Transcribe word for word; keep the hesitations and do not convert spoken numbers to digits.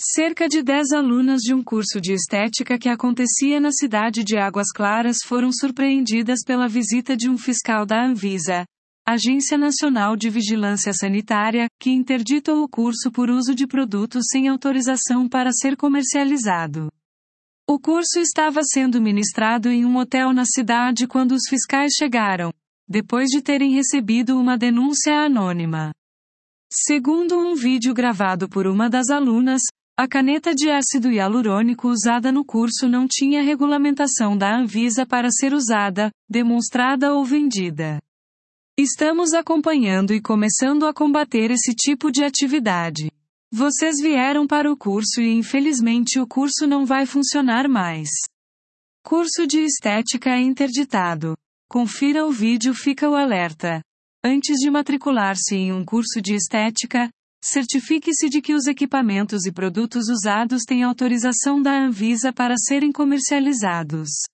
Cerca de dez alunas de um curso de estética que acontecia na cidade de Águas Claras foram surpreendidas pela visita de um fiscal da Anvisa, Agência Nacional de Vigilância Sanitária, que interditou o curso por uso de produtos sem autorização para ser comercializado. O curso estava sendo ministrado em um hotel na cidade quando os fiscais chegaram, depois de terem recebido uma denúncia anônima. Segundo um vídeo gravado por uma das alunas, a caneta de ácido hialurônico usada no curso não tinha regulamentação da Anvisa para ser usada, demonstrada ou vendida. Estamos acompanhando e começando a combater esse tipo de atividade. Vocês vieram para o curso e infelizmente o curso não vai funcionar mais. Curso de estética interditado. Confira o vídeo, fica o alerta. Antes de matricular-se em um curso de estética, certifique-se de que os equipamentos e produtos usados têm autorização da Anvisa para serem comercializados.